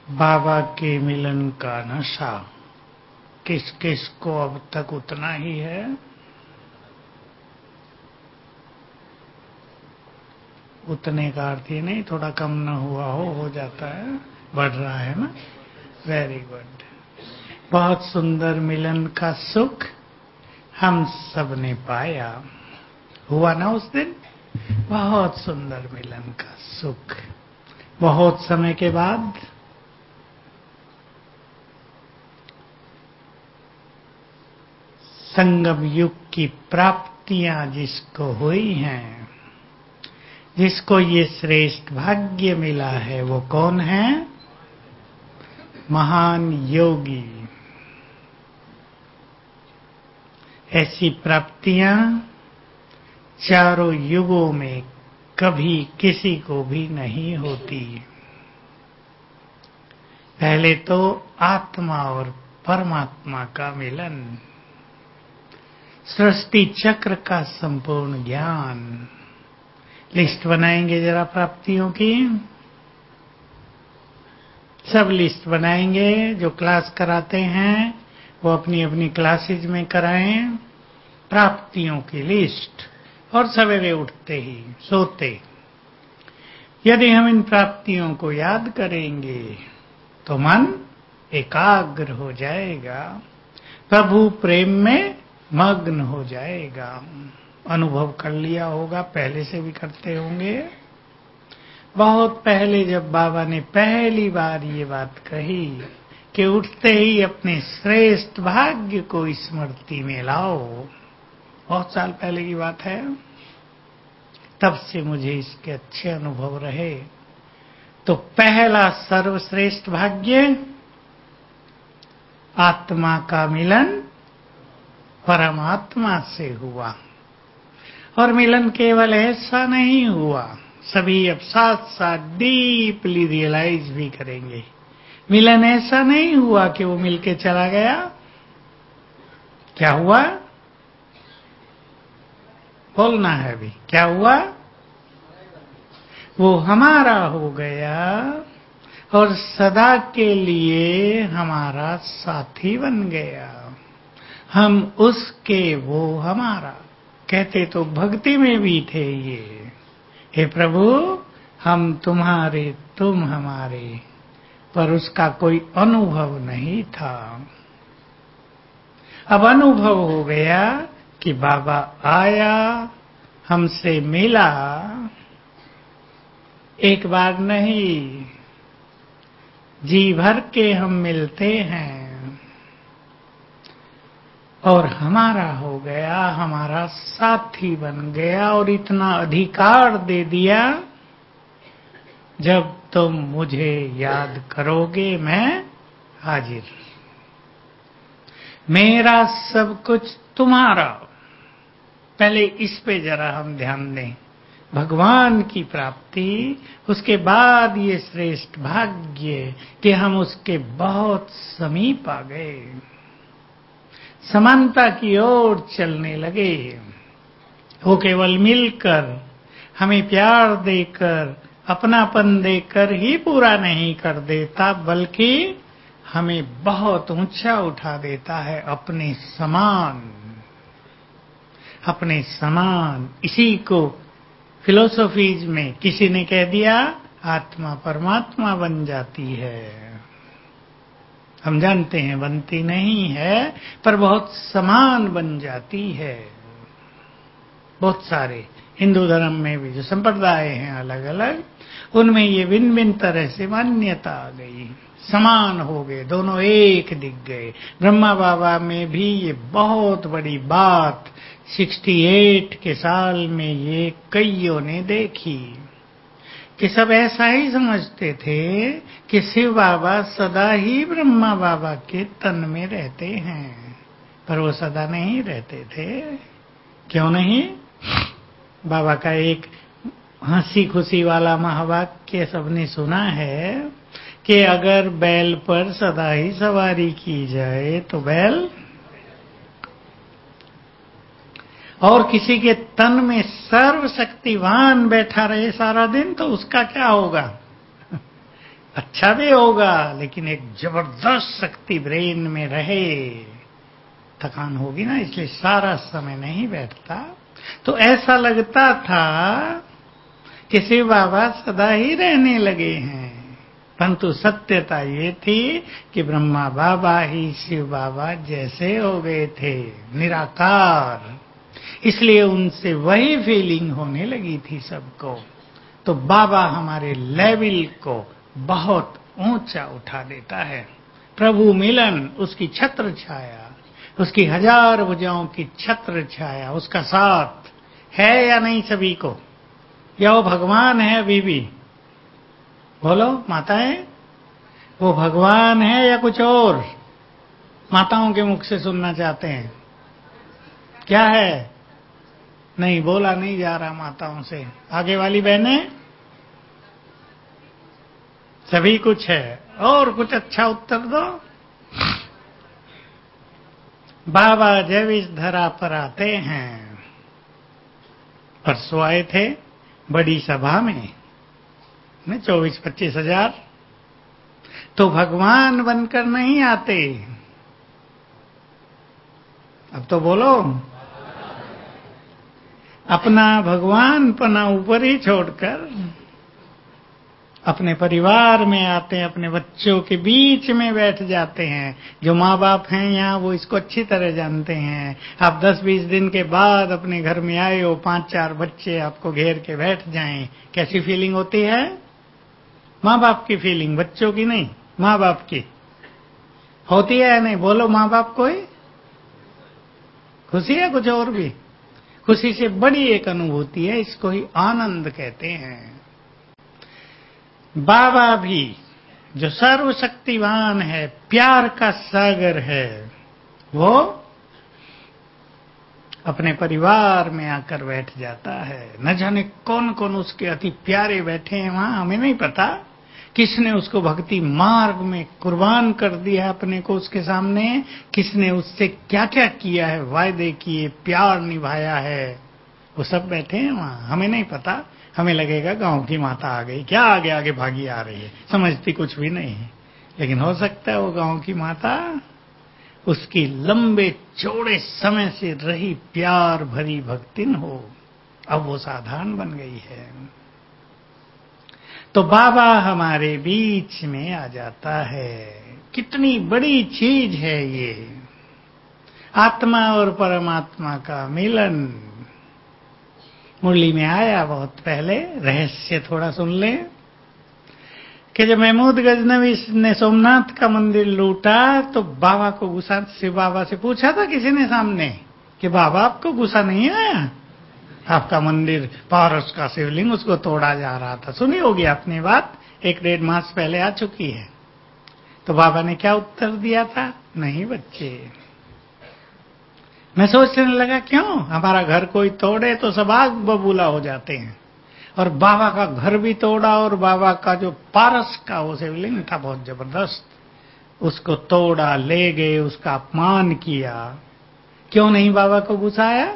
बाबा के मिलन का नशा किस किस को अब तक उतना ही है। उतने का अर्थ ये नहीं थोड़ा कम ना हुआ हो जाता है, बढ़ रहा है ना। Very good. बहुत सुंदर मिलन का सुख हम सब ने पाया, हुआ ना उस दिन। बहुत सुंदर मिलन का सुख बहुत समय के बाद। संगम युग की प्राप्तियां जिसको हुई हैं, जिसको ये श्रेष्ठ भाग्य मिला है, वो कौन है? महान योगी। ऐसी प्राप्तियां चारों युगों में कभी किसी को भी नहीं होती। पहले तो आत्मा और परमात्मा का मिलन, सृष्टि चक्र का संपूर्ण ज्ञान। लिस्ट बनाएंगे जरा प्राप्तियों की, सब लिस्ट बनाएंगे। जो क्लास कराते हैं वो अपनी अपनी क्लासेज में कराएं प्राप्तियों की लिस्ट। और सवेरे उठते ही सोते यदि हम इन प्राप्तियों को याद करेंगे तो मन एकाग्र हो जाएगा, प्रभु प्रेम में मग्न हो जाएगा। अनुभव कर लिया होगा, पहले से भी करते होंगे। बहुत पहले जब बाबा ने पहली बार ये बात कही कि उठते ही अपने श्रेष्ठ भाग्य को स्मृति में लाओ, बहुत साल पहले की बात है, तब से मुझे इसके अच्छे अनुभव रहे। तो पहला सर्वश्रेष्ठ भाग्य आत्मा का मिलन परमात्मा से हुआ। और मिलन केवल ऐसा नहीं हुआ, सभी अब साथ साथ डीपली रियलाइज भी करेंगे। मिलन ऐसा नहीं हुआ कि वो मिलके चला गया। क्या हुआ? बोलना है अभी, क्या हुआ? वो हमारा हो गया और सदा के लिए हमारा साथी बन गया। हम उसके, वो हमारा। कहते तो भक्ति में भी थे ये, हे प्रभु हम तुम्हारे तुम हमारे, पर उसका कोई अनुभव नहीं था। अब अनुभव हो गया कि बाबा आया, हमसे मिला, एक बार नहीं जी भर के हम मिलते हैं और हमारा हो गया, हमारा साथी बन गया और इतना अधिकार दे दिया, जब तुम मुझे याद करोगे मैं हाजिर। मेरा सब कुछ तुम्हारा। पहले इस पे जरा हम ध्यान दें। भगवान की प्राप्ति, उसके बाद ये श्रेष्ठ भाग्य कि हम उसके बहुत समीप आ गए, समानता की ओर चलने लगे। वो केवल मिलकर, हमें प्यार देकर, अपनापन देकर ही पूरा नहीं कर देता, बल्कि हमें बहुत ऊंचा उठा देता है, अपने समान। अपने समान, इसी को फिलोसॉफीज में किसी ने कह दिया आत्मा परमात्मा बन जाती है। हम जानते हैं बनती नहीं है, पर बहुत समान बन जाती है। बहुत सारे हिंदू धर्म में भी जो संप्रदाय हैं अलग अलग, उनमें ये भिन्न भिन्न तरह से मान्यता आ गई, समान हो गए, दोनों एक दिख गए। ब्रह्मा बाबा में भी ये बहुत बड़ी बात 68 के साल में ये कईयों ने देखी कि सब ऐसा ही समझते थे कि शिव बाबा सदा ही ब्रह्मा बाबा के तन में रहते हैं, पर वो सदा नहीं रहते थे। क्यों नहीं? बाबा का एक हंसी खुशी वाला महावाक्य सबने सुना है कि अगर बैल पर सदा ही सवारी की जाए तो बैल, और किसी के तन में सर्वशक्तिवान बैठा रहे सारा दिन तो उसका क्या होगा? अच्छा भी होगा, लेकिन एक जबरदस्त शक्ति ब्रेन में रहे, थकान होगी ना, इसलिए सारा समय नहीं बैठता। तो ऐसा लगता था कि शिव बाबा सदा ही रहने लगे हैं, परंतु सत्यता ये थी कि ब्रह्मा बाबा ही शिव बाबा जैसे हो गए थे, निराकार। इसलिए उनसे वही फीलिंग होने लगी थी सबको। तो बाबा हमारे लेवल को बहुत ऊंचा उठा देता है। प्रभु मिलन, उसकी छत्र छाया, उसकी हजार भुजाओं की छत्र छाया, उसका साथ है या नहीं सभी को? या वो भगवान है अभी भी? बोलो माताएं, वो भगवान है या कुछ और? माताओं के मुख से सुनना चाहते हैं, क्या है? नहीं बोला नहीं जा रहा माताओं से। आगे वाली बहनें, सभी कुछ है। और कुछ अच्छा उत्तर दो। बाबा जब इस धरा पर आते हैं, परसों आए थे बड़ी सभा में 24-25 हजार, तो भगवान बनकर नहीं आते। अब तो बोलो, अपना भगवान पना ऊपर ही छोड़कर अपने परिवार में आते हैं, अपने बच्चों के बीच में बैठ जाते हैं। जो माँ बाप हैं यहाँ, वो इसको अच्छी तरह जानते हैं। आप 10-20 दिन के बाद अपने घर में आए हो, 5-4 बच्चे आपको घेर के बैठ जाएं, कैसी फीलिंग होती है? माँ बाप की फीलिंग, बच्चों की नहीं, माँ बाप की होती है या नहीं? बोलो माँ बाप को ही खुशी है, कुछ और भी? खुशी से बड़ी एक अनुभूति है, इसको ही आनंद कहते हैं। बाबा भी जो सर्वशक्तिवान है, प्यार का सागर है, वो अपने परिवार में आकर बैठ जाता है। न जाने कौन कौन उसके अति प्यारे बैठे हैं वहां, हमें नहीं पता। किसने उसको भक्ति मार्ग में कुर्बान कर दिया अपने को उसके सामने, किसने उससे क्या क्या किया है, वायदे किए, प्यार निभाया है, वो सब बैठे हैं वहां। हमें नहीं पता, हमें लगेगा गांव की माता आ गई, क्या आगे आगे भागी आ रही है, समझती कुछ भी नहीं है। लेकिन हो सकता है वो गांव की माता उसकी लंबे चौड़े समय से रही प्यार भरी भक्तिन हो, अब वो साधारण बन गई है। तो बाबा हमारे बीच में आ जाता है। कितनी बड़ी चीज है ये, आत्मा और परमात्मा का मिलन। मुरली में आया बहुत पहले, रहस्य थोड़ा सुन ले कि जब महमूद गजनवी ने सोमनाथ का मंदिर लूटा तो बाबा को गुस्सा, शिव बाबा से पूछा था किसी ने सामने कि बाबा आपको गुस्सा नहीं आया, आपका मंदिर पारस का शिवलिंग उसको तोड़ा जा रहा था। सुनी होगी आपने बात, 1-1.5 मास पहले आ चुकी है। तो बाबा ने क्या उत्तर दिया था? नहीं बच्चे, मैं सोचने लगा क्यों हमारा घर कोई तोड़े तो सब आग बबूला हो जाते हैं, और बाबा का घर भी तोड़ा, और बाबा का जो पारस का वो शिवलिंग था बहुत जबरदस्त, उसको तोड़ा, ले गए, उसका अपमान किया। क्यों नहीं बाबा को गुस्सा आया?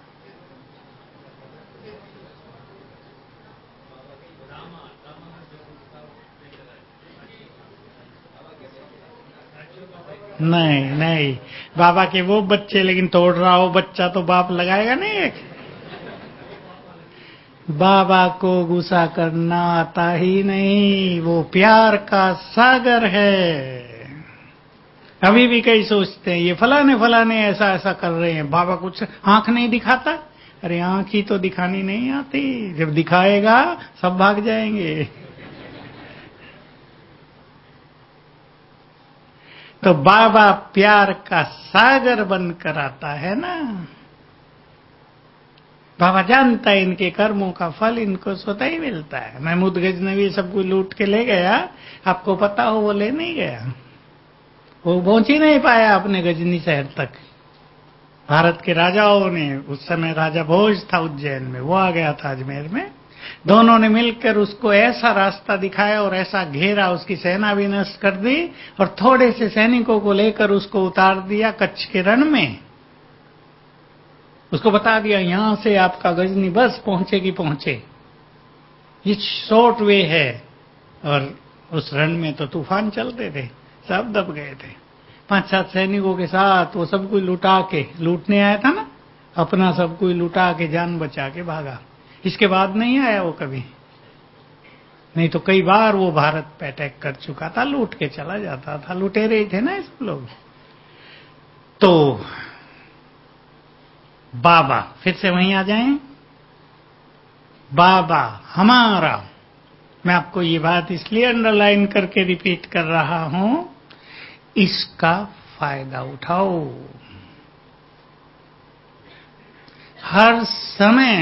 नहीं नहीं, बाबा के वो बच्चे, लेकिन तोड़ रहा हो बच्चा तो बाप लगाएगा नहीं एक। बाबा को गुस्सा करना आता ही नहीं, वो प्यार का सागर है। अभी भी कई सोचते हैं ये फलाने फलाने ऐसा ऐसा कर रहे हैं, बाबा कुछ आंख नहीं दिखाता। अरे आंख ही तो दिखानी नहीं आती, जब दिखाएगा सब भाग जाएंगे। तो बाबा प्यार का सागर बनकर आता है ना। बाबा जानता है इनके कर्मों का फल इनको स्वतः ही मिलता है। महमूद गजनवी सबको लूट के ले गया, आपको पता हो वो ले नहीं गया, वो पहुंच ही नहीं पाया अपने गजनी शहर तक। भारत के राजाओं ने, उस समय राजा भोज था उज्जैन में, वो आ गया था अजमेर में, दोनों ने मिलकर उसको ऐसा रास्ता दिखाया और ऐसा घेरा, उसकी सेना भी नष्ट कर दी, और थोड़े से सैनिकों को लेकर उसको उतार दिया कच्छ के रण में। उसको बता दिया यहां से आपका गजनी बस पहुंचेगी पहुंचे, ये शॉर्ट वे है। और उस रण में तो तूफान चलते थे, सब दब गए थे। 5-7 सैनिकों के साथ वो सब कोई लुटा के, लूटने आया था ना, अपना सब कोई लुटा के जान बचा के भागा। इसके बाद नहीं आया वो कभी, नहीं तो कई बार वो भारत पे अटैक कर चुका था, लूट के चला जाता था। लुटेरे ही थे ना ये सब लोग। तो बाबा, फिर से वहीं आ जाएं, बाबा हमारा, मैं आपको ये बात इसलिए अंडरलाइन करके रिपीट कर रहा हूं, इसका फायदा उठाओ। हर समय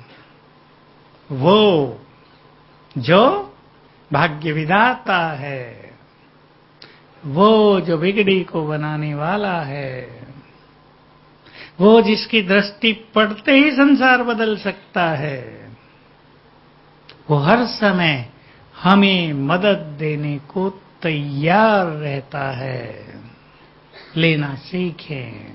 वो जो भाग्य विधाता है, वो जो बिगड़ी को बनाने वाला है, वो जिसकी दृष्टि पड़ते ही संसार बदल सकता है, वो हर समय हमें मदद देने को तैयार रहता है। लेना सीखें।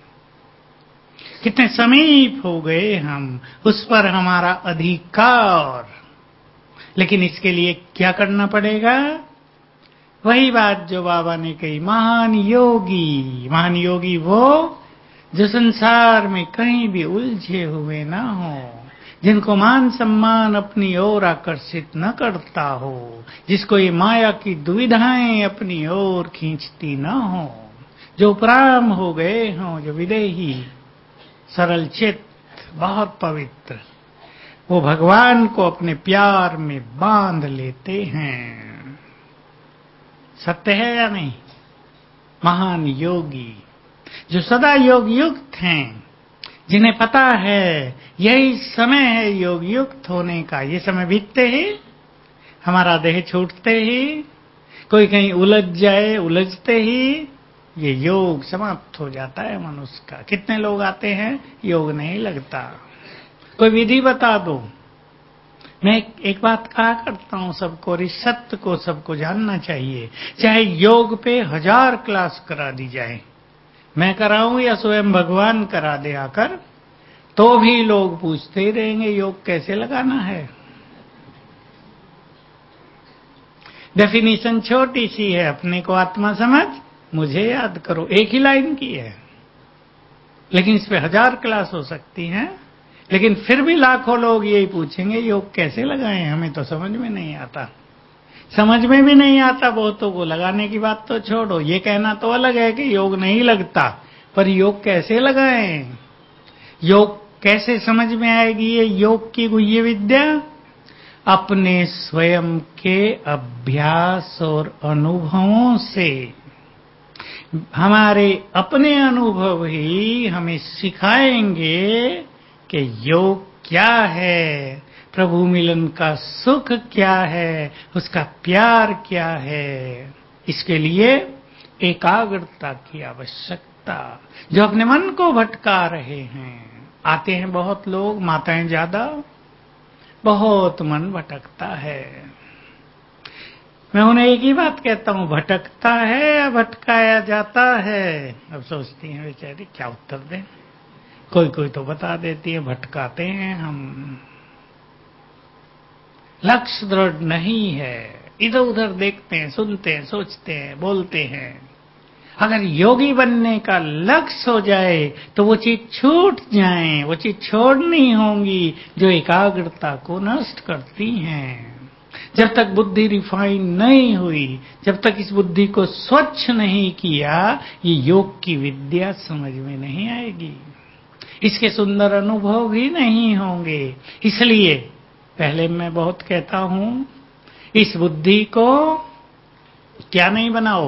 कितने समीप हो गए हम, उस पर हमारा अधिकार। लेकिन इसके लिए क्या करना पड़ेगा? वही बात जो बाबा ने कही, महान योगी। महान योगी वो जो संसार में कहीं भी उलझे हुए ना हो, जिनको मान सम्मान अपनी ओर आकर्षित न करता हो, जिसको ये माया की दुविधाएं अपनी ओर खींचती न हो, जो उपराम हो गए हों, जो विदेही, सरल चित्त, बहुत पवित्र, वो भगवान को अपने प्यार में बांध लेते हैं। सत्य है या नहीं? महान योगी जो सदा योग युक्त हैं, जिन्हें पता है यही समय है योग युक्त होने का। ये समय बीतते ही, हमारा देह छूटते ही, कोई कहीं उलझ जाए, उलझते ही ये योग समाप्त हो जाता है मनुष्य का। कितने लोग आते हैं, योग नहीं लगता। कोई विधि बता दो। मैं एक बात कहा करता हूं सबको, और इस सत्य को सबको जानना चाहिए। चाहे योग पे 1000 क्लास करा दी जाए, मैं कराऊं या स्वयं भगवान करा दे आकर, तो भी लोग पूछते ही रहेंगे योग कैसे लगाना है। डेफिनेशन छोटी सी है, अपने को आत्मा समझ, मुझे याद करो, एक ही लाइन की है, लेकिन इस पे 1000 क्लास हो सकती हैं। लेकिन फिर भी लाखों लोग यही पूछेंगे योग कैसे लगाएं, हमें तो समझ में नहीं आता। समझ में भी नहीं आता बहुतों को, लगाने की बात तो छोड़ो, ये कहना तो अलग है कि योग नहीं लगता, पर योग कैसे लगाएं, योग कैसे समझ में आएगी ये योग की गुह्य विद्या? अपने स्वयं के अभ्यास और अनुभवों से। हमारे अपने अनुभव ही हमें सिखाएंगे कि योग क्या है, प्रभु मिलन का सुख क्या है, उसका प्यार क्या है। इसके लिए एकाग्रता की आवश्यकता। जो अपने मन को भटका रहे हैं, आते हैं बहुत लोग, माताएं ज्यादा, बहुत मन भटकता है। मैं उन्हें एक ही बात कहता हूं, भटकता है या भटकाया जाता है? अब सोचती हैं बेचारी क्या उत्तर दें। कोई कोई तो बता देती है भटकाते हैं हम। लक्ष्य दृढ़ नहीं है, इधर उधर देखते हैं, सुनते हैं, सोचते हैं, बोलते हैं। अगर योगी बनने का लक्ष्य हो जाए तो वो चीज छूट जाए, वो चीज छोड़नी होंगी जो एकाग्रता को नष्ट करती हैं। जब तक बुद्धि रिफाइन नहीं हुई, जब तक इस बुद्धि को स्वच्छ नहीं किया, ये योग की विद्या समझ में नहीं आएगी, इसके सुंदर अनुभव भी नहीं होंगे। इसलिए पहले मैं बहुत कहता हूं, इस बुद्धि को क्या नहीं बनाओ।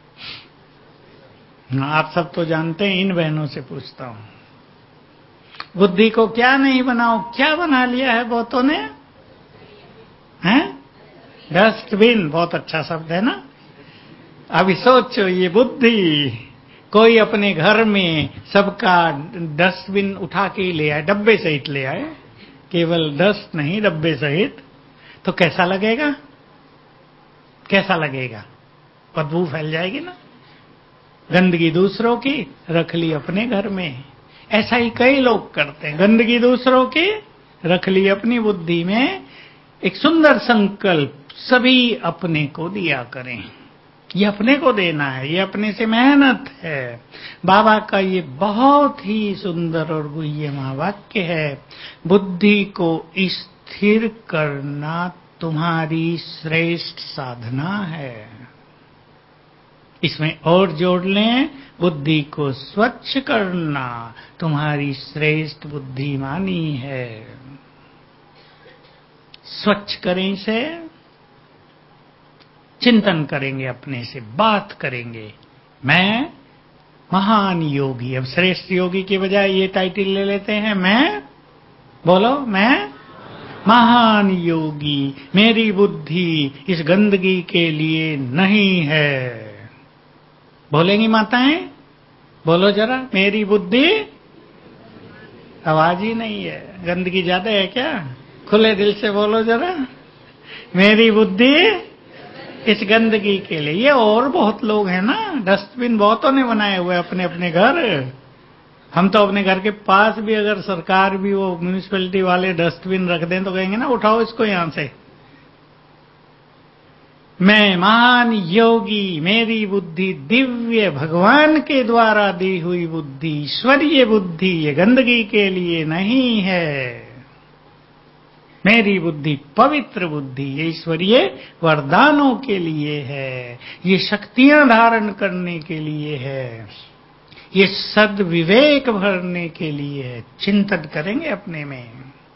आप सब तो जानते हैं, इन बहनों से पूछता हूं, बुद्धि को क्या नहीं बनाओ, क्या बना लिया है बहुतों ने? हैं? डस्टबिन, बहुत अच्छा शब्द है ना। अभी सोचो, ये बुद्धि, कोई अपने घर में सबका डस्टबिन उठा के ले आए, डब्बे सहित ले आए, केवल डस्ट नहीं डब्बे सहित, तो कैसा लगेगा? कैसा लगेगा? बदबू फैल जाएगी ना। गंदगी दूसरों की, रख ली अपने घर में। ऐसा ही कई लोग करते हैं, गंदगी दूसरों की, रख ली अपनी बुद्धि में। एक सुंदर संकल्प, सभी अपने को दिया करें। ये अपने को देना है, ये अपने से मेहनत है। बाबा का ये बहुत ही सुंदर और गुह्यमा वाक्य है, बुद्धि को स्थिर करना तुम्हारी श्रेष्ठ साधना है। इसमें और जोड़ लें, बुद्धि को स्वच्छ करना तुम्हारी श्रेष्ठ बुद्धिमानी है। स्वच्छ करें इसे, चिंतन करेंगे, अपने से बात करेंगे, मैं महान योगी। अब श्रेष्ठ योगी के बजाय ये टाइटल ले लेते हैं, मैं, बोलो, मैं महान योगी। मेरी बुद्धि इस गंदगी के लिए नहीं है। बोलेंगी माताएं? बोलो जरा, मेरी बुद्धि, आवाज ही नहीं है, गंदगी ज्यादा है क्या? खुले दिल से बोलो जरा, मेरी बुद्धि इस गंदगी के लिए। ये और बहुत लोग हैं ना, डस्टबिन बहुतों ने बनाए हुए अपने अपने घर। हम तो अपने घर के पास भी अगर सरकार भी वो म्यूनिसिपैलिटी वाले डस्टबिन रख दें तो कहेंगे ना, उठाओ इसको यहां से। मैं महान योगी, मेरी बुद्धि दिव्य भगवान के द्वारा दी हुई बुद्धि, ईश्वरीय बुद्धि, ये गंदगी के लिए नहीं है। मेरी बुद्धि पवित्र बुद्धि, ये ईश्वरीय वरदानों के लिए है, ये शक्तियां धारण करने के लिए है, ये सद्विवेक भरने के लिए है। चिंतन करेंगे अपने में,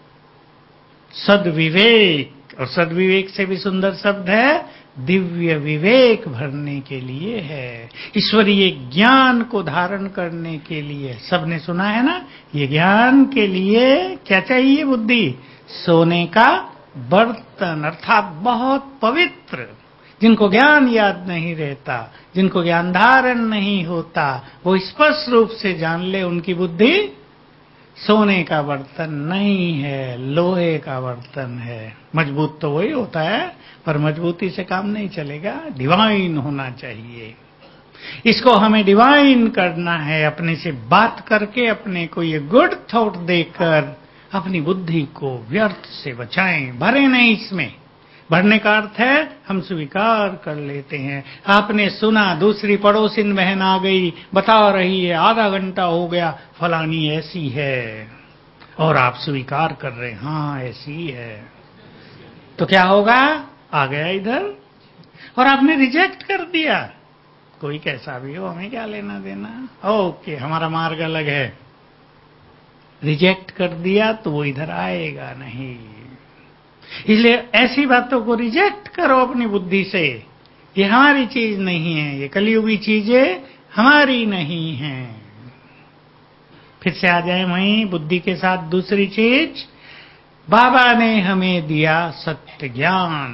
सद्विवेक, और सद्विवेक से भी सुंदर शब्द है दिव्य विवेक भरने के लिए है, ईश्वरीय ज्ञान को धारण करने के लिए। सबने सुना है ना, ये ज्ञान के लिए क्या चाहिए? बुद्धि, सोने का बर्तन, अर्थात बहुत पवित्र। जिनको ज्ञान याद नहीं रहता, जिनको ज्ञान धारण नहीं होता, वो स्पष्ट रूप से जान ले उनकी बुद्धि सोने का बर्तन नहीं है, लोहे का बर्तन है। मजबूत तो वही होता है, पर मजबूती से काम नहीं चलेगा, डिवाइन होना चाहिए। इसको हमें डिवाइन करना है, अपने से बात करके, अपने को ये गुड थॉट देकर अपनी बुद्धि को व्यर्थ से बचाएं। भरे नहीं इसमें। भरने का अर्थ है हम स्वीकार कर लेते हैं। आपने सुना, दूसरी पड़ोसिन बहन आ गई, बता रही है आधा घंटा हो गया फलानी ऐसी है, और आप स्वीकार कर रहे हैं हाँ ऐसी है, तो क्या होगा? आ गया इधर, और आपने रिजेक्ट कर दिया। कोई कैसा भी हो, हमें क्या लेना देना, ओके, हमारा मार्ग अलग है। रिजेक्ट कर दिया तो वो इधर आएगा नहीं। इसलिए ऐसी बातों को रिजेक्ट करो अपनी बुद्धि से। ये हमारी चीज नहीं है, ये कलियुगी चीजें हमारी नहीं हैं। फिर से आ जाए वहीं बुद्धि के साथ दूसरी चीज, बाबा ने हमें दिया सत्य ज्ञान।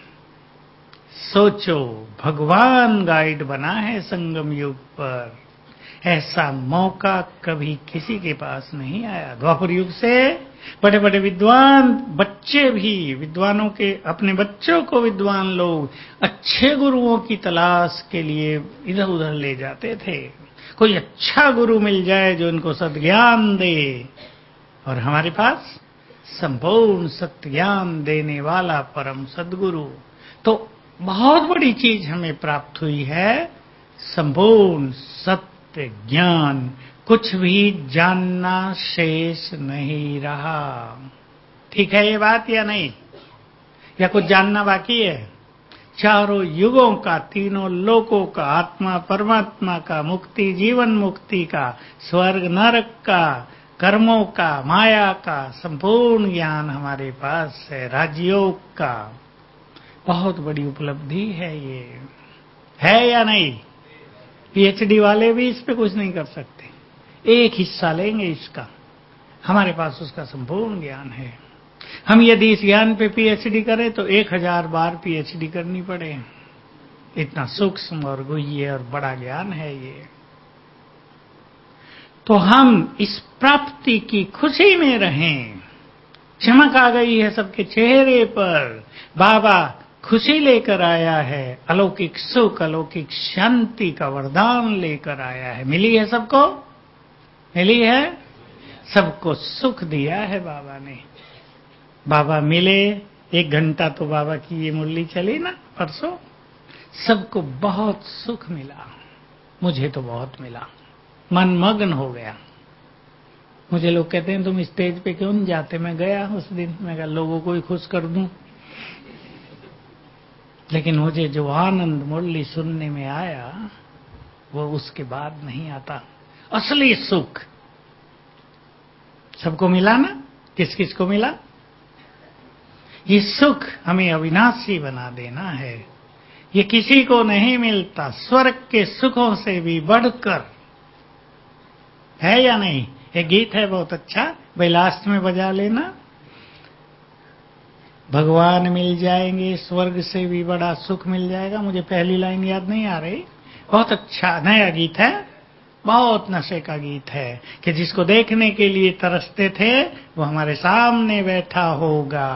सोचो, भगवान गाइड बना है संगम युग पर, ऐसा मौका कभी किसी के पास नहीं आया। द्वापर युग से बड़े बड़े विद्वान बच्चे भी, विद्वानों के अपने बच्चों को विद्वान लोग अच्छे गुरुओं की तलाश के लिए इधर उधर ले जाते थे। कोई अच्छा गुरु मिल जाए जो इनको सद्ज्ञान दे, और हमारे पास संपूर्ण सत्य ज्ञान देने वाला परम सद्गुरु। तो बहुत बड़ी चीज हमें प्राप्त हुई है, संपूर्ण सत्य ज्ञान। कुछ भी जानना शेष नहीं रहा। ठीक है ये बात या नहीं? या कुछ जानना बाकी है? चारों युगों का, तीनों लोकों का, आत्मा परमात्मा का, मुक्ति जीवन मुक्ति का, स्वर्ग नरक का, कर्मों का, माया का संपूर्ण ज्ञान हमारे पास है। राजयोग का बहुत बड़ी उपलब्धि है ये, है या नहीं? पीएचडी वाले भी इस पे कुछ नहीं कर सकते, एक हिस्सा लेंगे इसका, हमारे पास उसका संपूर्ण ज्ञान है। हम यदि इस ज्ञान पे पीएचडी करें तो 1000 बार पीएचडी करनी पड़े, इतना सूक्ष्म और गुह्य और बड़ा ज्ञान है ये। तो हम इस प्राप्ति की खुशी में रहें। चमक आ गई है सबके चेहरे पर, बाबा खुशी लेकर आया है, अलौकिक सुख, अलौकिक शांति का वरदान लेकर आया है। मिली है सबको? मिली है? सबको सुख दिया है बाबा ने। बाबा मिले 1 घंटा तो बाबा की ये मुरली चली ना परसों, सबको बहुत सुख मिला, मुझे तो बहुत मिला, मन मग्न हो गया। मुझे लोग कहते हैं तुम स्टेज पे क्यों नहीं जाते, मैं गया उस दिन, मैं कहा लोगों को ही खुश कर दूं। लेकिन मुझे जो आनंद मुरली सुनने में आया वो उसके बाद नहीं आता। असली सुख सबको मिला ना, किस किस को मिला? ये सुख हमें अविनाशी बना देना है, ये किसी को नहीं मिलता, स्वर्ग के सुखों से भी बढ़कर है या नहीं? एक गीत है बहुत अच्छा, भाई लास्ट में बजा लेना। भगवान मिल जाएंगे, स्वर्ग से भी बड़ा सुख मिल जाएगा। मुझे पहली लाइन याद नहीं आ रही, बहुत अच्छा नया गीत है, बहुत नशे का गीत है कि जिसको देखने के लिए तरसते थे वो हमारे सामने बैठा होगा।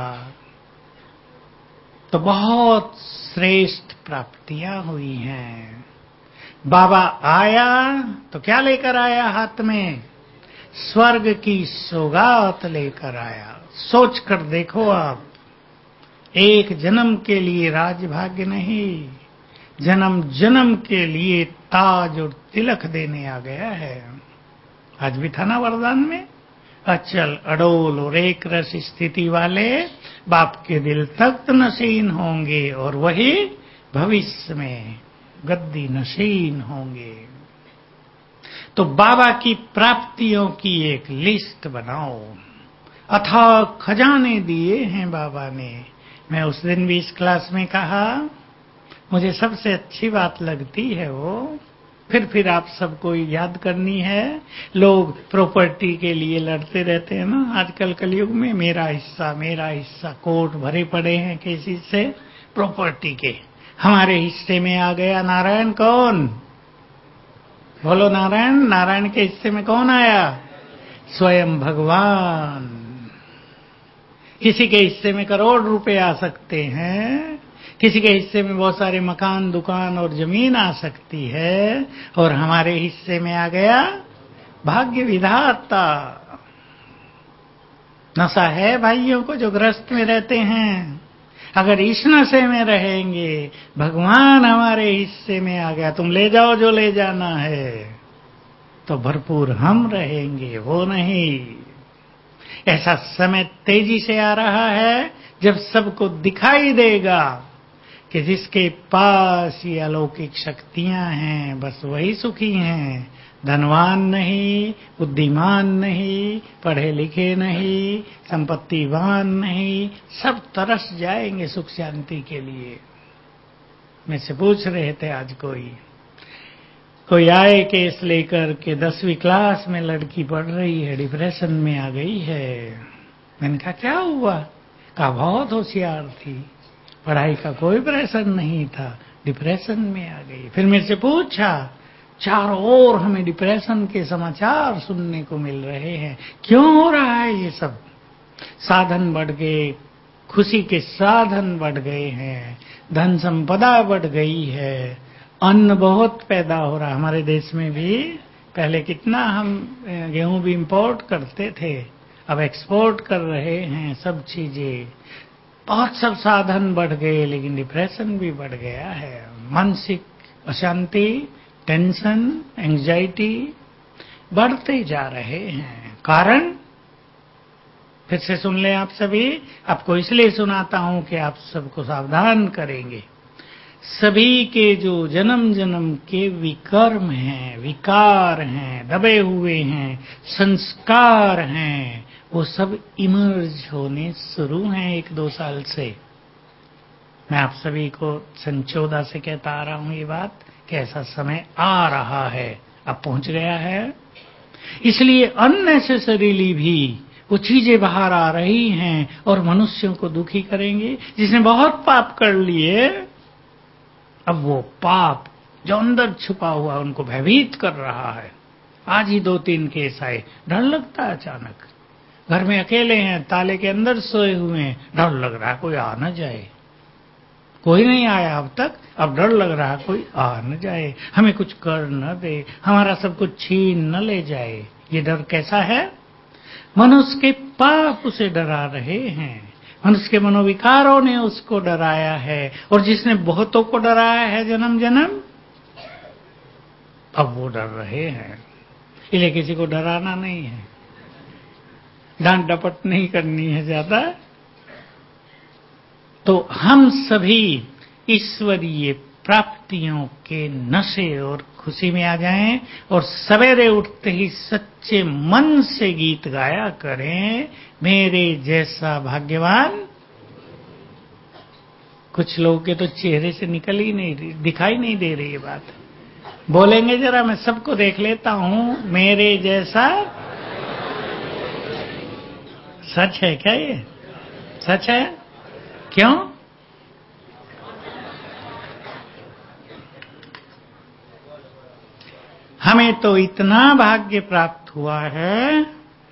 तो बहुत श्रेष्ठ प्राप्तियां हुई हैं। बाबा आया तो क्या लेकर आया हाथ में? स्वर्ग की सौगात लेकर आया। सोच कर देखो आप, एक जन्म के लिए राजभाग्य नहीं, जन्म जन्म के लिए ताज और तिलक देने आ गया है। आज भी था ना वरदान में, अचल अडोल और एक रस स्थिति वाले बाप के दिल तख्त नशीन होंगे और वही भविष्य में गद्दी नशीन होंगे। तो बाबा की प्राप्तियों की एक लिस्ट बनाओ। अथाह खजाने दिए हैं बाबा ने। मैं उस दिन भी इस क्लास में कहा, मुझे सबसे अच्छी बात लगती है वो, फिर आप सबको याद करनी है। लोग प्रॉपर्टी के लिए लड़ते रहते हैं ना आजकल कलयुग में, मेरा हिस्सा, कोर्ट भरे पड़े हैं किसी से प्रॉपर्टी के। हमारे हिस्से में आ गया नारायण कौन? बोलो नारायण। नारायण के हिस्से में कौन आया? स्वयं भगवान। किसी के हिस्से में करोड़ रुपए आ सकते हैं, किसी के हिस्से में बहुत सारे मकान, दुकान और जमीन आ सकती है, और हमारे हिस्से में आ गया भाग्य विधाता। नशा है भाइयों को जो ग्रस्त में रहते हैं, अगर इस नशे में रहेंगे, भगवान हमारे हिस्से में आ गया, तुम ले जाओ जो ले जाना है, तो भरपूर हम रहेंगे, वो नहीं। ऐसा समय तेजी से आ रहा है जब सबको दिखाई देगा कि जिसके पास ये अलौकिक शक्तियां हैं बस वही सुखी हैं। धनवान नहीं, बुद्धिमान नहीं, पढ़े लिखे नहीं, संपत्तिवान नहीं, सब तरस जाएंगे सुख शांति के लिए। मैं से पूछ रहे थे आज कोई आए केस लेकर के 10वीं क्लास में लड़की पढ़ रही है, डिप्रेशन में आ गई है। मैंने कहा क्या हुआ? कहा बहुत होशियार थी, पढ़ाई का कोई प्रेशर नहीं था, डिप्रेशन में आ गई। फिर मेरे से पूछा, चारों ओर हमें डिप्रेशन के समाचार सुनने को मिल रहे हैं, क्यों हो रहा है ये सब? साधन बढ़ गए, खुशी के साधन बढ़ गए हैं, धन संपदा बढ़ गई है, अन्न बहुत पैदा हो रहा। हमारे देश में भी पहले कितना हम गेहूं भी इंपोर्ट करते थे, अब एक्सपोर्ट कर रहे हैं सब चीजें। बहुत सब साधन बढ़ गए, लेकिन डिप्रेशन भी बढ़ गया है। मानसिक अशांति, टेंशन, एंजाइटी बढ़ते जा रहे हैं। कारण फिर से सुन लें आप सभी, आपको इसलिए सुनाता हूं कि आप सबको सावधान करेंगे। सभी के जो जन्म जन्म के विकर्म हैं, विकार हैं, दबे हुए हैं, संस्कार हैं, वो सब इमर्ज होने शुरू हैं 1-2 साल से। मैं आप सभी को सन 14 से कहता आ रहा हूं ये बात कि ऐसा समय आ रहा है, अब पहुंच गया है। इसलिए अननेसेसरीली भी वो चीजें बाहर आ रही हैं और मनुष्यों को दुखी करेंगे। जिसने बहुत पाप कर लिए, अब वो पाप जो अंदर छुपा हुआ उनको भयभीत कर रहा है। आज ही 2-3 केस आए, डर लगता है अचानक। घर में अकेले हैं, ताले के अंदर सोए हुए हैं, डर लग रहा है कोई आ न जाए। कोई नहीं आया अब तक, अब डर लग रहा है कोई आ न जाए, हमें कुछ कर न दे, हमारा सब कुछ छीन न ले जाए। ये डर कैसा है? मनुष्य के पाप उसे डरा रहे हैं। मनुष्य के मनोविकारों ने उसको डराया है, और जिसने बहुतों को डराया है जन्म जन्म, अब वो डर रहे हैं। इसलिए किसी को डराना नहीं है, डांट डपट नहीं करनी है ज्यादा। तो हम सभी ईश्वरीय प्राप्तियों के नशे और खुशी में आ जाएं, और सवेरे उठते ही सच्चे मन से गीत गाया करें, मेरे जैसा भाग्यवान। कुछ लोगों के तो चेहरे से निकल ही नहीं रही, दिखाई नहीं दे रही ये बात। बोलेंगे जरा, मैं सबको देख लेता हूं, मेरे जैसा। सच है क्या ये? सच है? क्यों? हमें तो इतना भाग्य प्राप्त हुआ है।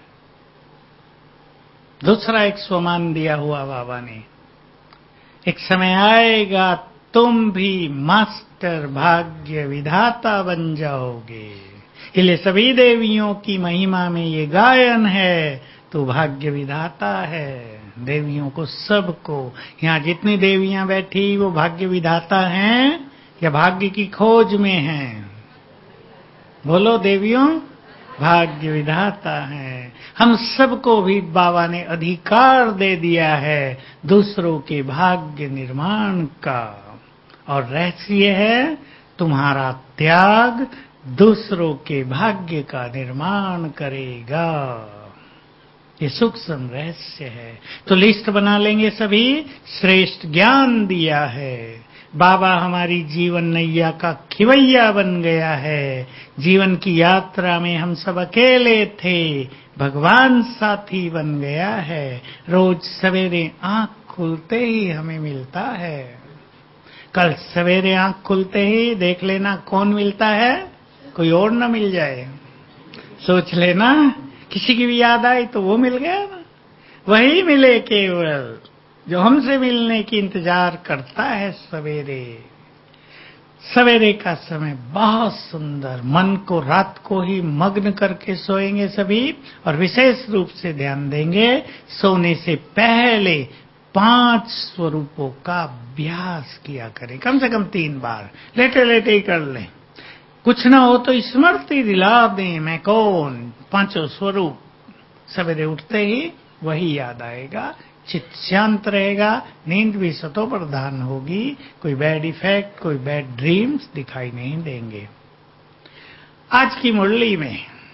दूसरा एक स्वमान दिया हुआ बाबा ने, एक समय आएगा तुम भी मास्टर भाग्य विधाता बन जाओगे। इसलिए सभी देवियों की महिमा में ये गायन है, तो भाग्य विधाता है देवियों को, सबको। यहाँ जितनी देवियां बैठी वो भाग्य विधाता हैं या भाग्य की खोज में हैं? बोलो देवियों, भाग्य विधाता है। हम सबको भी बाबा ने अधिकार दे दिया है दूसरों के भाग्य निर्माण का, और रहस्य है तुम्हारा त्याग दूसरों के भाग्य का निर्माण करेगा। ये सूक्ष्म रहस्य है। तो लिस्ट बना लेंगे सभी। श्रेष्ठ ज्ञान दिया है बाबा, हमारी जीवन नैया का खिवैया बन गया है। जीवन की यात्रा में हम सब अकेले थे, भगवान साथी बन गया है। रोज सवेरे आंख खुलते ही हमें मिलता है। कल सवेरे आंख खुलते ही देख लेना कौन मिलता है, कोई और ना मिल जाए। सोच लेना, किसी की भी याद आई तो वो मिल गया ना, वही मिले केवल जो हमसे मिलने की इंतजार करता है सवेरे। सवेरे का समय बहुत सुंदर, मन को रात को ही मग्न करके सोएंगे सभी, और विशेष रूप से ध्यान देंगे सोने से पहले 5 स्वरूपों का अभ्यास किया करें, कम से कम 3 बार। लेटे लेटे ही कर लें, कुछ ना हो तो स्मृति दिला दें, मैं कौन, 5 स्वरूप। सवेरे उठते ही वही याद आएगा, चित्त शांत रहेगा, नींद भी सतो प्रधान होगी, कोई बैड इफेक्ट, कोई बैड ड्रीम्स दिखाई नहीं देंगे। आज की मुरली में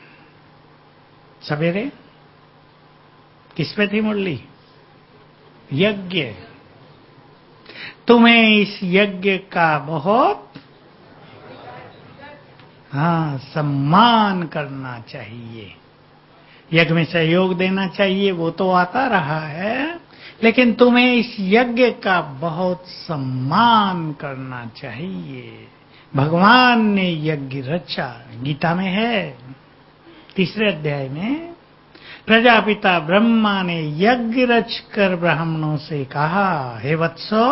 सवेरे किस पे थी मुरली? यज्ञ। तुम्हें इस यज्ञ का बहुत सम्मान करना चाहिए, यज्ञ में सहयोग देना चाहिए, वो तो आता रहा है, लेकिन तुम्हें इस यज्ञ का बहुत सम्मान करना चाहिए। भगवान ने यज्ञ रचा, गीता में है 3 अध्याय में। प्रजापिता ब्रह्मा ने यज्ञ रचकर ब्राह्मणों से कहा, हे वत्सो,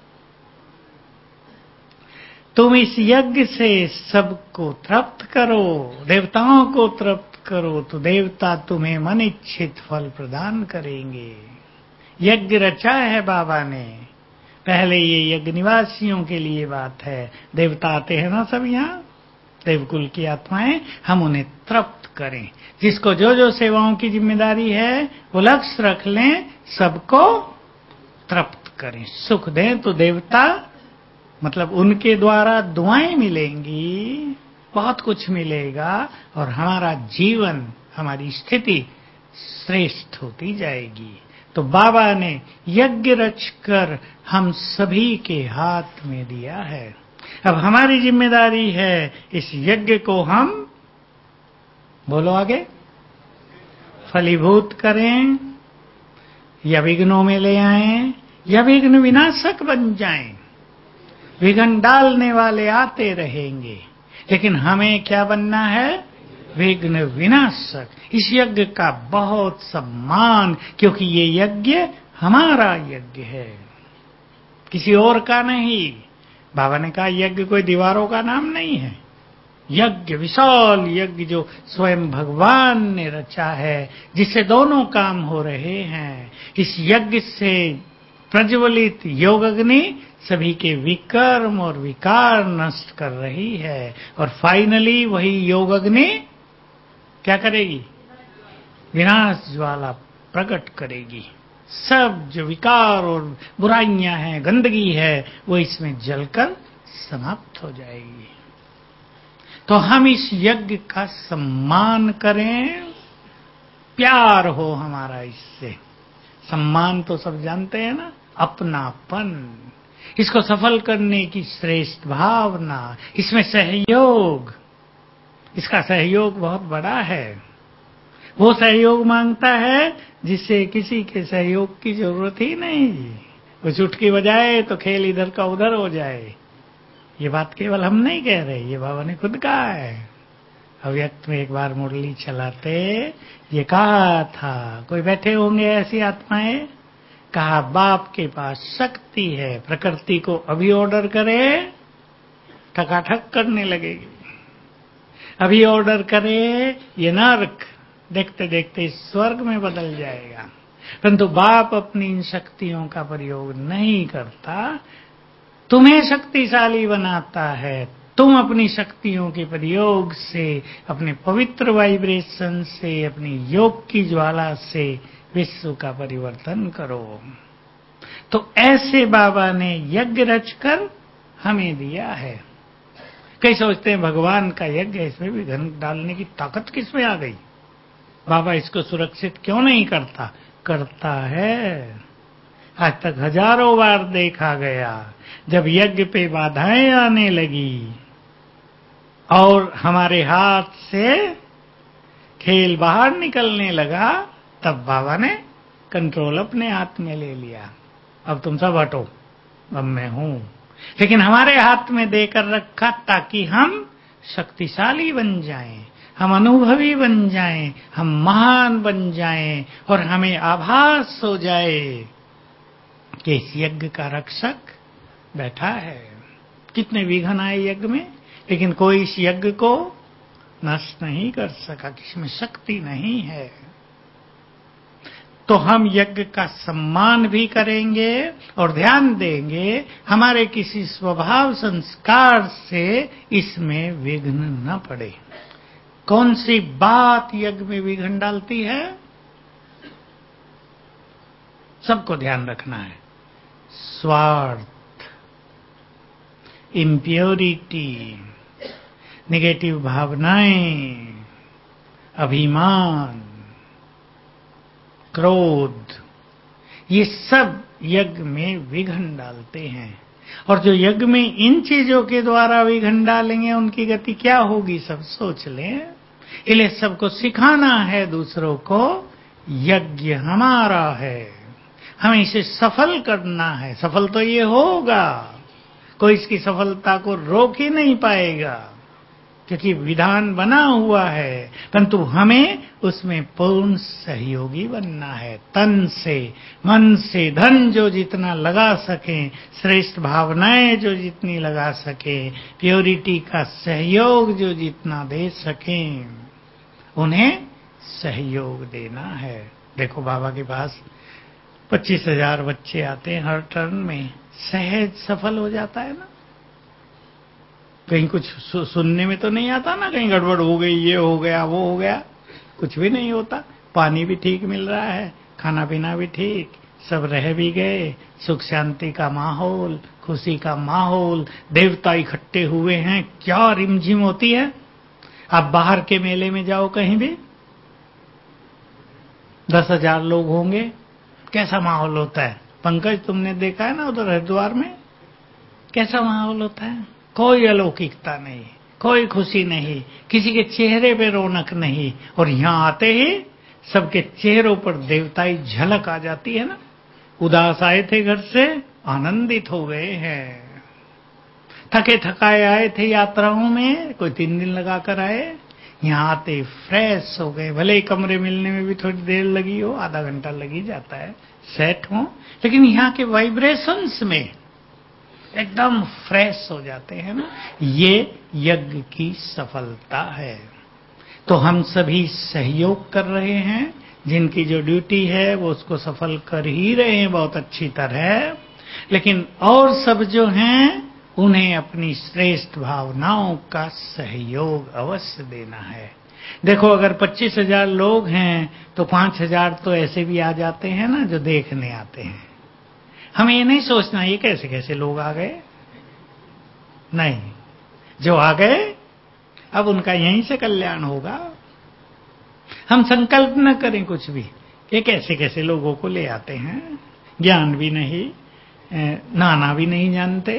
तुम इस यज्ञ से सबको तृप्त करो, देवताओं को तृप्त करो, तो देवता तुम्हें मन इच्छित फल प्रदान करेंगे। यज्ञ रचा है बाबा ने। पहले ये यज्ञ निवासियों के लिए बात है, देवता आते हैं ना सब यहाँ, देवकुल की आत्माएं, हम उन्हें तृप्त करें। जिसको जो जो सेवाओं की जिम्मेदारी है वो लक्ष्य रख लें, सबको तृप्त करें, सुख दें, तो देवता मतलब उनके द्वारा दुआएं मिलेंगी, बहुत कुछ मिलेगा, और हमारा जीवन, हमारी स्थिति श्रेष्ठ होती जाएगी। तो बाबा ने यज्ञ रचकर हम सभी के हाथ में दिया है। अब हमारी जिम्मेदारी है इस यज्ञ को हम, बोलो आगे, फलीभूत करें, या विघ्नों में ले आएं, या विघ्न विनाशक बन जाएं। विघ्न डालने वाले आते रहेंगे, लेकिन हमें क्या बनना है? विघ्न विनाशक। इस यज्ञ का बहुत सम्मान, क्योंकि ये यज्ञ हमारा यज्ञ है, किसी और का नहीं। बाबा ने कहा यज्ञ कोई दीवारों का नाम नहीं है, यज्ञ, विशाल यज्ञ जो स्वयं भगवान ने रचा है, जिससे दोनों काम हो रहे हैं। इस यज्ञ से प्रज्वलित योग अग्नि सभी के विकर्म और विकार नष्ट कर रही है, और फाइनली वही योग अग्नि क्या करेगी? विनाश ज्वाला प्रकट करेगी। सब जो विकार और बुराइयां हैं, गंदगी है, वो इसमें जलकर समाप्त हो जाएगी। तो हम इस यज्ञ का सम्मान करें, प्यार हो हमारा इससे। सम्मान तो सब जानते हैं ना, अपनापन, इसको सफल करने की श्रेष्ठ भावना, इसमें सहयोग, इसका सहयोग बहुत बड़ा है। वो सहयोग मांगता है जिससे किसी के सहयोग की जरूरत ही नहीं। वो चुटकी बजाए तो खेल इधर का उधर हो जाए। ये बात केवल हम नहीं कह रहे, ये बाबा ने खुद कहा है। अव्यक्त में एक बार मुरली चलाते ये कहा था, कोई बैठे होंगे ऐसी आत्माएं, कहा बाप के पास शक्ति है, प्रकृति को अभी ऑर्डर करे ठकाठक करने लगेगी। अभी ऑर्डर करे ये नर्क देखते देखते स्वर्ग में बदल जाएगा। परंतु बाप अपनी इन शक्तियों का प्रयोग नहीं करता, तुम्हें शक्तिशाली बनाता है। तुम अपनी शक्तियों के प्रयोग से, अपने पवित्र वाइब्रेशन से, अपनी योग की ज्वाला से विश्व का परिवर्तन करो। तो ऐसे बाबा ने यज्ञ रचकर हमें दिया है। कई सोचते हैं भगवान का यज्ञ, इसमें भी धन डालने की ताकत किसमें आ गई? बाबा इसको सुरक्षित क्यों नहीं करता? करता है। आज तक हजारों बार देखा गया, जब यज्ञ पे बाधाएं आने लगी और हमारे हाथ से खेल बाहर निकलने लगा, तब बाबा ने कंट्रोल अपने हाथ में ले लिया। अब तुम सब हटो, अब मैं हूं। लेकिन हमारे हाथ में देकर रखा ताकि हम शक्तिशाली बन जाएं, हम अनुभवी बन जाएं, हम महान बन जाएं, और हमें आभास हो जाए कि इस यज्ञ का रक्षक बैठा है। कितने विघ्न आए यज्ञ में, लेकिन कोई इस यज्ञ को नष्ट नहीं कर सका, किसमें शक्ति नहीं है। तो हम यज्ञ का सम्मान भी करेंगे और ध्यान देंगे हमारे किसी स्वभाव संस्कार से इसमें विघ्न न पड़े। कौन सी बात यज्ञ में विघ्न डालती है? सबको ध्यान रखना है। स्वार्थ, इम्प्योरिटी, नेगेटिव भावनाएं, अभिमान, क्रोध, ये सब यज्ञ में विघ्न डालते हैं। और जो यज्ञ में इन चीजों के द्वारा विघ्न डालेंगे, उनकी गति क्या होगी, सब सोच लें। इसलिए सबको सिखाना है दूसरों को, यज्ञ हमारा है, हमें इसे सफल करना है। सफल तो ये होगा, कोई इसकी सफलता को रोक ही नहीं पाएगा, क्योंकि विधान बना हुआ है। परंतु हमें उसमें पूर्ण सहयोगी बनना है। तन से, मन से, धन जो जितना लगा सकें, श्रेष्ठ भावनाएं जो जितनी लगा सकें, प्योरिटी का सहयोग जो जितना दे सकें, उन्हें सहयोग देना है। देखो बाबा के पास 25,000 बच्चे आते हैं हर टर्न में, सहज सफल हो जाता है ना। कहीं कुछ सुनने में तो नहीं आता ना, कहीं गड़बड़ हो गई, ये हो गया, वो हो गया, कुछ भी नहीं होता। पानी भी ठीक मिल रहा है, खाना पीना भी ठीक, सब रह भी गए, सुख शांति का माहौल, खुशी का माहौल, देवता इकट्ठे हुए हैं, क्या रिमझिम होती है। आप बाहर के मेले में जाओ कहीं भी, 10,000 लोग होंगे, कैसा माहौल होता है? पंकज तुमने देखा है ना उधर हरिद्वार में, कैसा माहौल होता है? कोई अलौकिकता नहीं, कोई खुशी नहीं, किसी के चेहरे पे रौनक नहीं। और यहां आते ही सबके चेहरों पर देवताई झलक आ जाती है ना। उदास आए थे घर से, आनंदित हो गए हैं। थके थकाए आए थे यात्राओं में, कोई 3 दिन लगा कर आए, यहां आते फ्रेश हो गए। भले ही कमरे मिलने में भी थोड़ी देर लगी हो, आधा घंटा लगी जाता है सेट हो, लेकिन यहाँ के वाइब्रेशंस में एकदम फ्रेश हो जाते हैं ना। ये यज्ञ की सफलता है। तो हम सभी सहयोग कर रहे हैं, जिनकी जो ड्यूटी है वो उसको सफल कर ही रहे हैं बहुत अच्छी तरह। लेकिन और सब जो हैं उन्हें अपनी श्रेष्ठ भावनाओं का सहयोग अवश्य देना है। देखो, अगर 25,000 लोग हैं तो 5,000 तो ऐसे भी आ जाते हैं ना जो देखने आते हैं। हमें ये नहीं सोचना ये कैसे कैसे लोग आ गए, नहीं, जो आ गए अब उनका यहीं से कल्याण होगा। हम संकल्प न करें कुछ भी कि कैसे कैसे लोगों को ले आते हैं, ज्ञान भी नहीं, नाना भी नहीं जानते,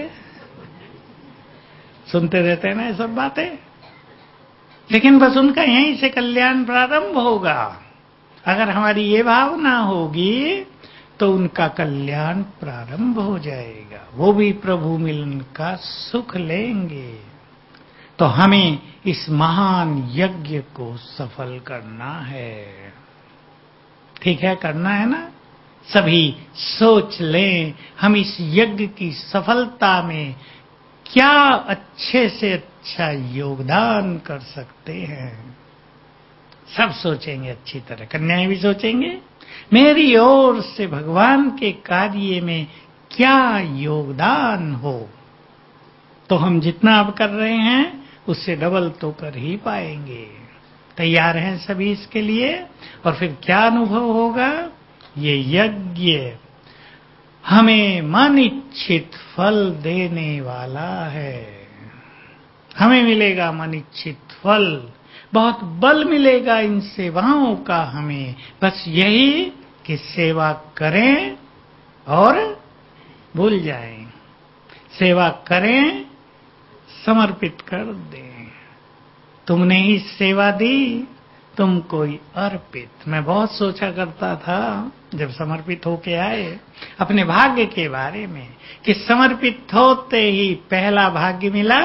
सुनते रहते हैं ना ये सब बातें। लेकिन बस उनका यहीं से कल्याण प्रारंभ होगा। अगर हमारी ये भावना होगी तो उनका कल्याण प्रारंभ हो जाएगा, वो भी प्रभु मिलन का सुख लेंगे। तो हमें इस महान यज्ञ को सफल करना है। ठीक है, करना है ना। सभी सोच लें हम इस यज्ञ की सफलता में क्या अच्छे से अच्छा योगदान कर सकते हैं। सब सोचेंगे अच्छी तरह, कन्याएं भी सोचेंगे मेरी ओर से भगवान के कार्य में क्या योगदान हो। तो हम जितना अब कर रहे हैं उससे डबल तो कर ही पाएंगे। तैयार हैं सभी इसके लिए। और फिर क्या अनुभव होगा, ये यज्ञ हमें मन इच्छित फल देने वाला है। हमें मिलेगा मन इच्छित फल, बहुत बल मिलेगा इन सेवाओं का हमें। बस यही कि सेवा करें और भूल जाएं, सेवा करें, समर्पित कर दें। तुमने ही सेवा दी, तुम कोई अर्पित। मैं बहुत सोचा करता था जब समर्पित होके आए अपने भाग्य के बारे में कि समर्पित होते ही पहला भाग्य मिला,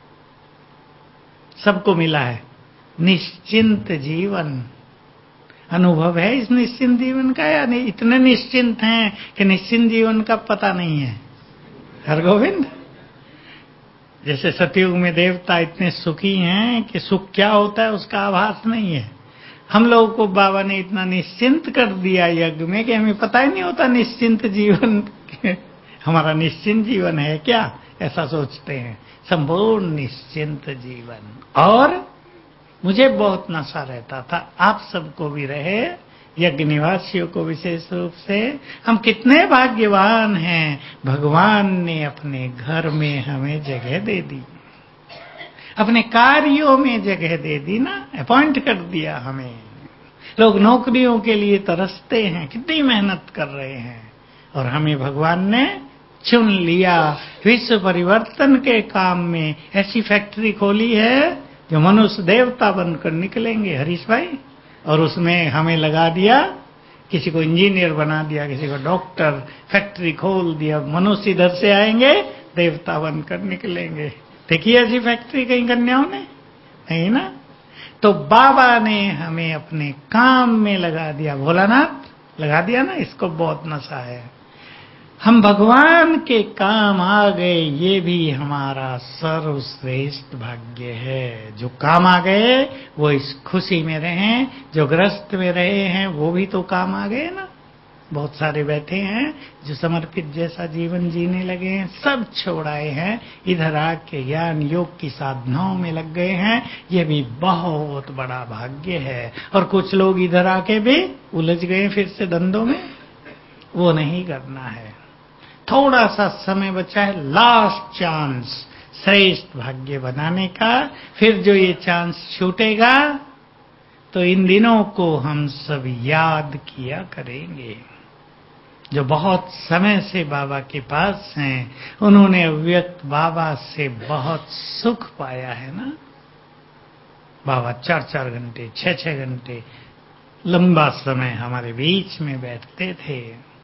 सबको मिला है, निश्चिंत जीवन। अनुभव है इस निश्चिंत जीवन का या नहीं? इतने निश्चिंत हैं कि निश्चिंत जीवन का पता नहीं है। हरगोविंद, जैसे सतयुग में देवता इतने सुखी हैं कि सुख क्या होता है उसका आभास नहीं है। हम लोगों को बाबा ने इतना निश्चिंत कर दिया यज्ञ में कि हमें पता ही नहीं होता निश्चिंत जीवन हमारा निश्चिंत जीवन है क्या, ऐसा सोचते हैं। संपूर्ण निश्चिंत जीवन। और मुझे बहुत नशा रहता था, आप सबको भी रहे, यज्ञ निवासियों को विशेष रूप से। हम कितने भाग्यवान हैं, भगवान ने अपने घर में हमें जगह दे दी, अपने कार्यों में जगह दे दी ना, अपॉइंट कर दिया हमें। लोग नौकरियों के लिए तरसते हैं, कितनी मेहनत कर रहे हैं, और हमें भगवान ने चुन लिया। विश्व परिवर्तन के काम में ऐसी फैक्ट्री खोली है जो मनुष्य देवता बनकर निकलेंगे, हरीश भाई। और उसमें हमें लगा दिया, किसी को इंजीनियर बना दिया, किसी को डॉक्टर, फैक्ट्री खोल दिया। मनुष्य इधर से आएंगे, देवता बनकर निकलेंगे। देखिए ऐसी फैक्ट्री कहीं कन्याओं ने नहीं ना। तो बाबा ने हमें अपने काम में लगा दिया, भोलानाथ लगा दिया ना, इसको बहुत नशा है। हम भगवान के काम आ गए, ये भी हमारा सर्वश्रेष्ठ भाग्य है। जो काम आ गए वो इस खुशी में रहें, जो ग्रस्त में रहे हैं वो भी तो काम आ गए ना। बहुत सारे बैठे हैं जो समर्पित जैसा जीवन जीने लगे हैं, सब छोड़ाए हैं, इधर आके ज्ञान योग की साधनाओं में लग गए हैं। ये भी बहुत बड़ा भाग्य है। और कुछ लोग इधर आके भी उलझ गए फिर से धंधों में, वो नहीं करना है। थोड़ा सा समय बचा है, लास्ट चांस श्रेष्ठ भाग्य बनाने का। फिर जो ये चांस छूटेगा तो इन दिनों को हम सब याद किया करेंगे। जो बहुत समय से बाबा के पास हैं, उन्होंने अव्यक्त बाबा से बहुत सुख पाया है ना। बाबा 4-4 घंटे 6-6 घंटे लंबा समय हमारे बीच में बैठते थे।